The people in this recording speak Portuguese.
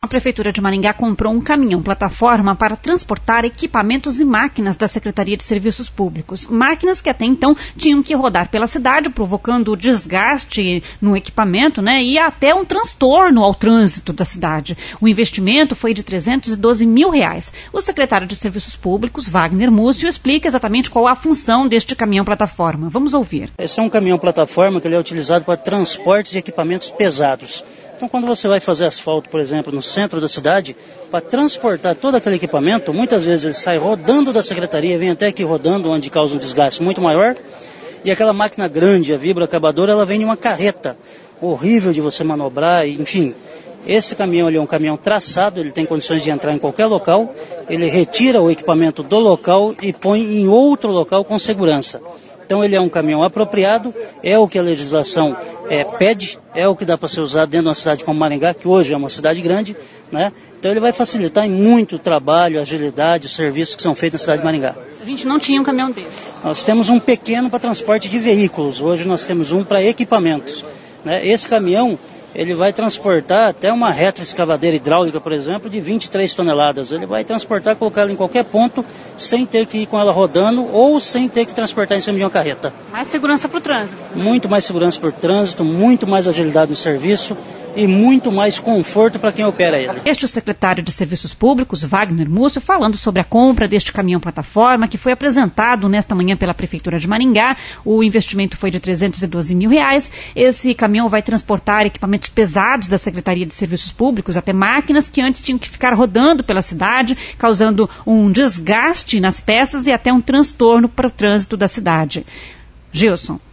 Prefeitura de Maringá comprou um caminhão-plataforma para transportar equipamentos e máquinas da Secretaria de Serviços Públicos. Máquinas que até então tinham que rodar pela cidade, provocando desgaste no equipamento, e até um transtorno ao trânsito da cidade. O investimento foi de R$312 mil. O secretário de Serviços Públicos, Wagner Múcio, explica exatamente qual a função deste caminhão-plataforma. Vamos ouvir. Esse é um caminhão-plataforma que ele é utilizado para transportes de equipamentos pesados. Então, quando você vai fazer asfalto, por exemplo, no centro da cidade, para transportar todo aquele equipamento, muitas vezes ele sai rodando da secretaria, vem até aqui rodando, onde causa um desgaste muito maior, e aquela máquina grande, a vibroacabadora, ela vem em uma carreta, horrível de você manobrar, enfim. Esse caminhão ele é um caminhão traçado, ele tem condições de entrar em qualquer local, ele retira o equipamento do local e põe em outro local com segurança. Então ele é um caminhão apropriado, é o que a legislação pede, é o que dá para ser usado dentro de uma cidade como Maringá, que hoje é uma cidade grande, Então ele vai facilitar em muito o trabalho, a agilidade, os serviços que são feitos na cidade de Maringá. A gente não tinha um caminhão desse. Nós temos um pequeno para transporte de veículos, hoje nós temos um para equipamentos. Esse caminhão, ele vai transportar até uma retroescavadeira hidráulica, por exemplo, de 23 toneladas. Ele vai transportar, colocar ela em qualquer ponto, sem ter que ir com ela rodando ou sem ter que transportar em cima de uma carreta. Mais segurança para o trânsito. Muito mais segurança para o trânsito, muito mais agilidade no serviço e muito mais conforto para quem opera ele. Este é o secretário de Serviços Públicos, Wagner Múcio, falando sobre a compra deste caminhão-plataforma que foi apresentado nesta manhã pela Prefeitura de Maringá. O investimento foi de R$312 mil. Esse caminhão vai transportar equipamentos pesados da Secretaria de Serviços Públicos, até máquinas que antes tinham que ficar rodando pela cidade, causando um desgaste nas peças e até um transtorno para o trânsito da cidade. Gilson.